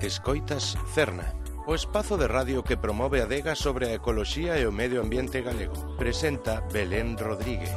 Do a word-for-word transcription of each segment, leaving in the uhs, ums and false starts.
Escoitas Cerna, o espazo de radio que promove a adega sobre a ecoloxía e o medio ambiente galego. Presenta Belén Rodríguez.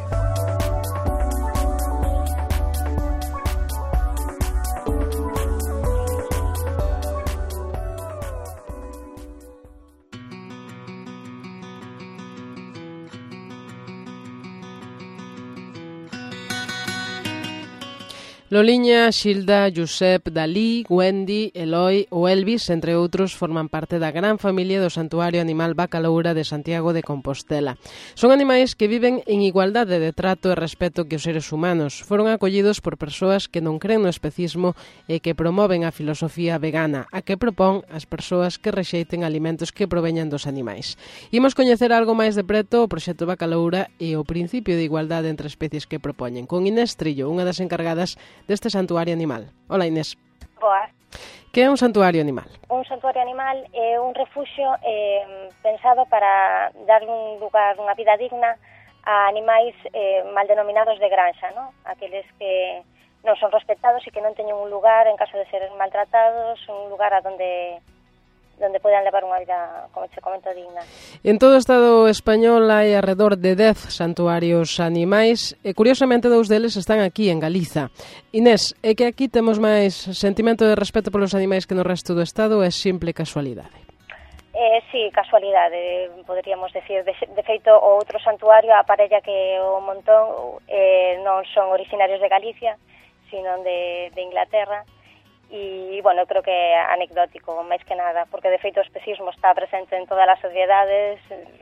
Loliña, Xilda, Josep, Dalí, Wendy, Eloi ou Elvis, entre outros, forman parte da gran familia do Santuario Animal Bacaloura de Santiago de Compostela. Son animais que viven en igualdade de trato e respeto que os seres humanos. Foron acollidos por persoas que non creen no especismo e que promoven a filosofía vegana, a que propón as persoas que rexeiten alimentos que proveñan dos animais. Imos coñecer algo máis de preto o proxecto Bacaloura e o principio de igualdade entre especies que propoñen, con Inés Trillo, unha das encargadas deste santuario animal. Hola, Inés. Boas. Que é un santuario animal? Un santuario animal é un refuxio eh, pensado para dar un lugar, unha vida digna a animais eh, mal denominados de granxa, ¿no? Aqueles que non son respectados e que non teñen un lugar en caso de ser maltratados, un lugar a donde donde poden levar unha vida, como che comento, digna. En todo o Estado español hai alrededor de dez santuarios animais e, curiosamente, dous deles están aquí, en Galiza. Inés, é que aquí temos máis sentimento de respeto polos animais que no resto do Estado ou é simple casualidade? Eh, sí, casualidade, poderíamos decir. De, de feito, o outro santuario, a parella que o montón, eh, non son originarios de Galicia, sino de, de Inglaterra. E, bueno, creo que é anecdótico, máis que nada, porque de feito o especismo está presente en todas as sociedades,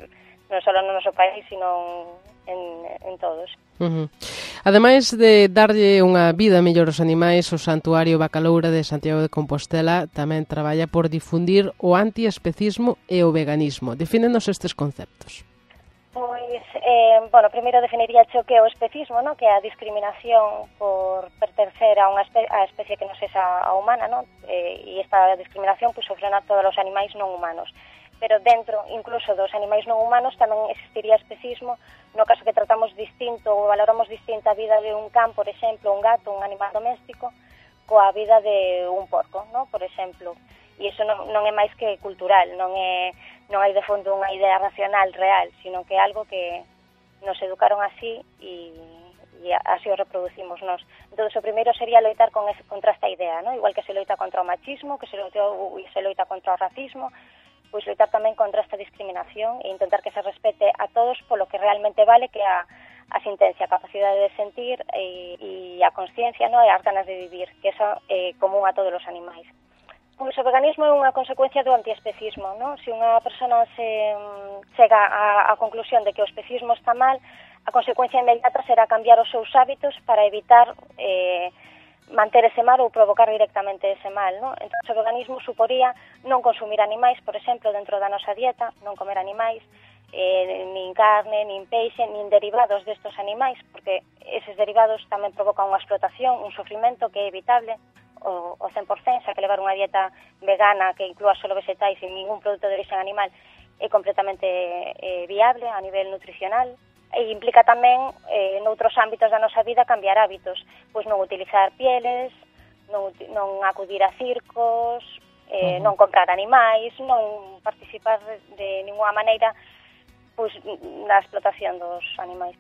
non só no noso país, sino en, en todos. Uh-huh. Ademais de darlle unha vida mellor aos animais, o Santuario Bacaloura de Santiago de Compostela tamén traballa por difundir o antiespecismo e o veganismo. Defínenos estes conceptos. Pois, eh, bueno, primeiro definiría o que é o especismo, ¿no? Que é a discriminación por pertencer a unha espe a especie que non sexa a humana, ¿no? Eh, e esta discriminación pues, sofren a todos os animais non humanos. Pero dentro, incluso dos animais non humanos, tamén existiría especismo no caso que tratamos distinto ou valoramos distinta a vida de un can, por exemplo, un gato, un animal doméstico, coa vida de un porco, ¿no? Por exemplo. E iso non, non é máis que cultural, non é non hai de fondo unha idea racional real, sino que é algo que nos educaron así e, e así o reproducimos nós. Entón, o primeiro sería loitar con ese, contra esta idea, ¿no? Igual que se loita contra o machismo, que se loita, se loita contra o racismo, pois loitar tamén contra esta discriminación e intentar que se respete a todos polo que realmente vale, que é a, a sentencia, a capacidade de sentir e, e a consciencia, ¿no? E as ganas de vivir, que eso é común a todos os animais. Pois o veganismo é unha consecuencia do antiespecismo, non? Se unha persona se chega á, á conclusión de que o especismo está mal, a consecuencia inmediata será cambiar os seus hábitos para evitar eh, manter ese mal ou provocar directamente ese mal, non? Entón, o veganismo suporía non consumir animais, por exemplo, dentro da nosa dieta, non comer animais, eh, nin carne, nin peixe, nin derivados destos animais, porque eses derivados tamén provocan unha explotación, un sofrimento que é evitable, o, o cen por cento, xa que levar unha dieta vegana que inclúa solo vegetais e ningún produto de origen animal é completamente eh, viable a nivel nutricional e implica tamén eh, noutros ámbitos da nosa vida cambiar hábitos, pois non utilizar pieles, non, non acudir a circos, eh, uh-huh. non comprar animais, non participar de, de ninguna maneira pois, na explotación dos animais.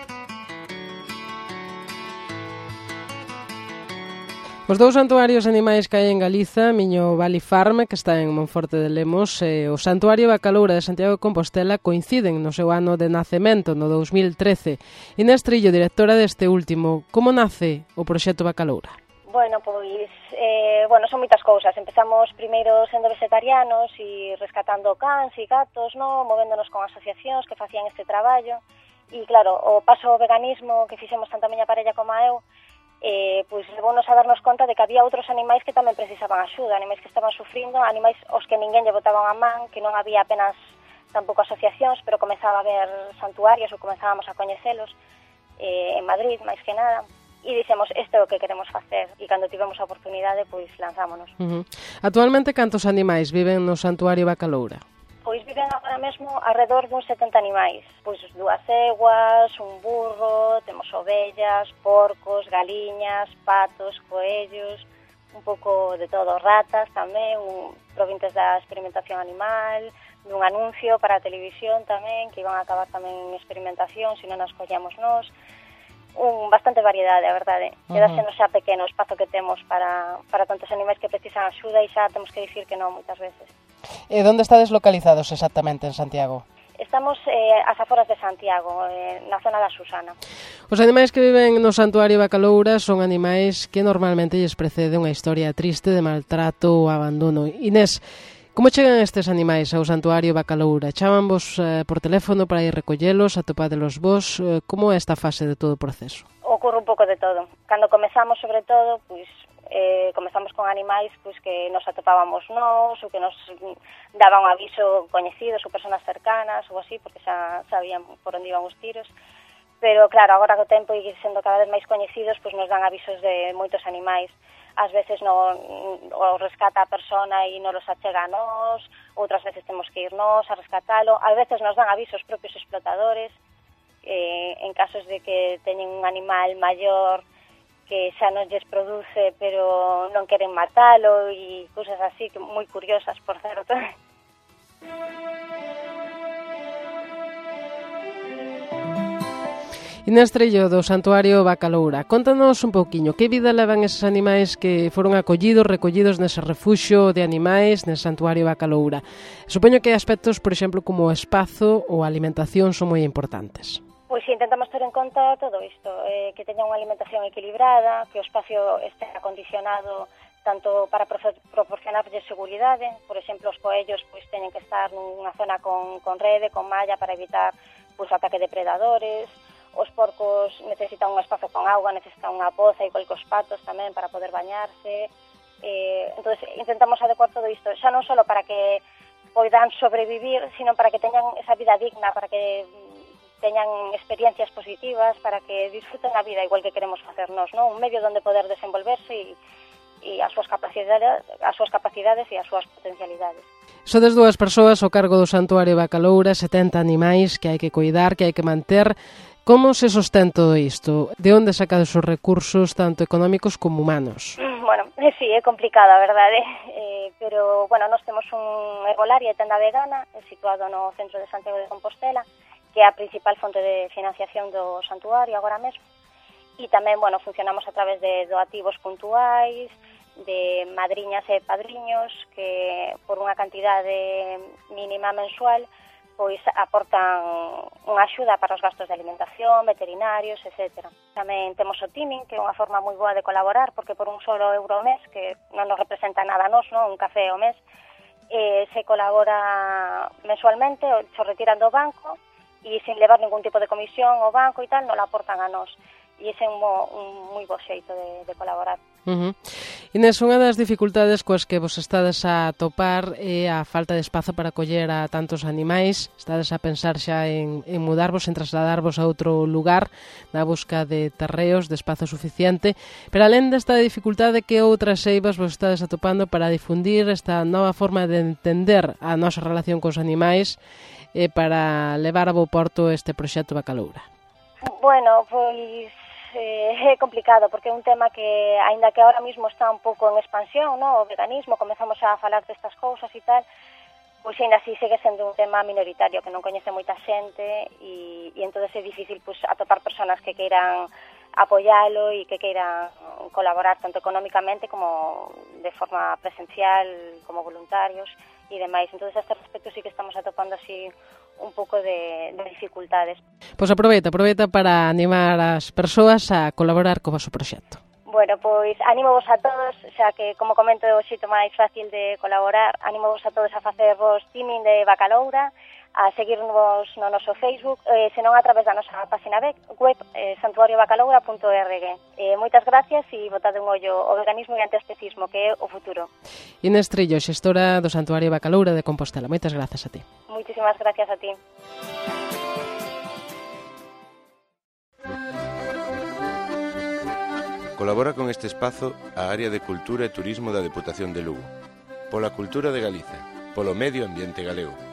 Os dous santuarios animais que hai en Galiza, Miño Valley Farm, que está en Monforte de Lemos, e o Santuario Bacaloura de Santiago de Compostela coinciden no seu ano de nacemento, no dous mil trece. Inés Trillo, directora deste último, como nace o proxecto Bacaloura? Bueno, pois, eh, bueno, son moitas cousas. Empezamos primeiro sendo vegetarianos e rescatando cans e gatos, no? Movéndonos con asociacións que facían este traballo. E, claro, o paso ao veganismo que fixemos tanto a miña parella como a eu, eh, pois levounos a darnos conta de que había outros animais que tamén precisaban axuda, animais que estaban sufrindo, animais aos que ninguén lle botaban a man, que non había apenas tampouco asociacións, pero comezaba a haber santuarios ou comezábamos a coñecelos eh, en Madrid, máis que nada. E dixemos, isto é o que queremos facer, e cando tivemos a oportunidade, pois lanzámonos. Uh-huh. Actualmente, cantos animais viven no Santuario Bacaloura? Pois viven agora mesmo alrededor duns setenta animais. Pois dúas eguas, un burro, temos ovellas, porcos, galiñas, patos, coellos, un pouco de todo, ratas tamén, un, provenientes da experimentación animal, dun anuncio para a televisión tamén, que iban a acabar tamén en experimentación, se non as collamos nós, un bastante variedade, a verdade. Queda sendo xa pequeno o espazo que temos para, para tantos animais que precisan axuda e xa temos que dicir que non moitas veces. E onde estades localizados exactamente en Santiago? Estamos eh, ás aforas de Santiago, eh, na zona da Susana. Os animais que viven no Santuario Bacaloura son animais que normalmente lles precede unha historia triste de maltrato ou abandono. Inés, como chegan estes animais ao Santuario Bacaloura? Chaman vos eh, por teléfono para ir recollelos, atopádelos vos? Eh, como é esta fase de todo o proceso? Ocorre un pouco de todo. Cando comezamos, sobre todo, pois, eh, comezamos con animais pois, que nos atopábamos nós, ou que nos daban un aviso coñecidos ou personas cercanas, ou así, porque xa sabían por onde iban os tiros. Pero, claro, agora co tempo e sendo cada vez máis coñecidos, pois nos dan avisos de moitos animais. Ás veces no, o rescata a persona e non los achega a nós, outras veces temos que ir nós a rescatalo, ás veces nos dan avisos propios explotadores, eh, en casos de que teñen un animal maior que xa non lles produce, pero non queren matalo e cousas así, que moi curiosas, por certo. Inés Trello, do Santuario Bacaloura, contanos un pouquiño que vida levan eses animais que foron acollidos, recollidos nese refuxio de animais nese Santuario Bacaloura. Supoño que aspectos, por exemplo, como o espazo ou a alimentación son moi importantes. Pois si, intentamos ter en conta todo isto, eh, que teña unha alimentación equilibrada, que o espacio este acondicionado tanto para proporcionarlle seguridade, por exemplo, os coellos pois teñen que estar nunha zona con, con rede, con malla para evitar pois, o ataque de predadores, os porcos necesitan un espazo con auga, necesitan unha poza, igual que os patos tamén para poder bañarse, eh, entonces intentamos adecuar todo isto, xa non só para que poidan sobrevivir, sino para que teñan esa vida digna, para que teñan experiencias positivas, para que disfruten a vida igual que queremos facer nós, non? Un medio onde poder desenvolverse e, e as súas capacidades, as súas capacidades e as súas potencialidades. Sodes dúas persoas ao cargo do Santuario Bacaloura, setenta animais que hai que cuidar, que hai que manter. Como se sostén todo isto? De onde sacades os recursos tanto económicos como humanos? Bueno, sí, é complicado, a verdade, eh, pero, bueno, nós temos un herbolario e tenda vegana situado no centro de Santiago de Compostela, que é a principal fonte de financiación do santuario agora mesmo. E tamén, bueno, funcionamos a través de doativos puntuais, de madriñas e padriños que por unha cantidade mínima mensual pois aportan unha axuda para os gastos de alimentación, veterinarios, etcétera. Tamén temos o teaming, que é unha forma moi boa de colaborar, porque por un solo euro ao mes, que non nos representa nada a nós, non? Un café ao mes, eh, se colabora mensualmente, se retiran do banco, e sin levar ningún tipo de comisión ao banco e tal, non la aportan a nós. E ese é un, mo, un moi bo xeito de, de colaborar. Uh-huh. Inés, unha das dificultades coas que vos estades a topar é a falta de espazo para coller a tantos animais. Estades a pensar xa en, en mudarvos, en trasladarvos a outro lugar na busca de terreos, de espazo suficiente. Pero alén desta dificultade, que outras eivas vos estades atopando para difundir esta nova forma de entender a nosa relación cos animais e para levar a bo porto este proxecto Bacaloura? Bueno, pois eh, é complicado, porque é un tema que, aínda que ahora mismo está un pouco en expansión, no? O veganismo, comezamos a falar destas cousas e tal, pois aínda así segue sendo un tema minoritario que non coñece moita xente e, e entón é difícil pois, atopar personas que queiran apoialo e que queiran colaborar tanto económicamente como de forma presencial, como voluntarios e demais. Entón, a este respecto sí que estamos atopando así un pouco de, de dificultades. Pois aproveita, aproveita para animar as persoas a colaborar co vosso proxecto. Bueno, pois animo vos a todos, xa que, como comento, é o xeito máis fácil de colaborar, animo vos a todos a facer vos teaming de Bacaloura, a seguirnos no noso Facebook, eh, senón a través da nosa página web, eh, santuario bacaloura punto org. Eh, moitas gracias e botade un ollo ao veganismo e antiespecismo, que é o futuro. Inés Trillo, xestora do Santuario Bacaloura de Compostela. Moitas grazas a ti. Moitísimas gracias a ti. Colabora con este espazo a Área de Cultura e Turismo da Deputación de Lugo. Pola cultura de Galiza, polo medio ambiente galego.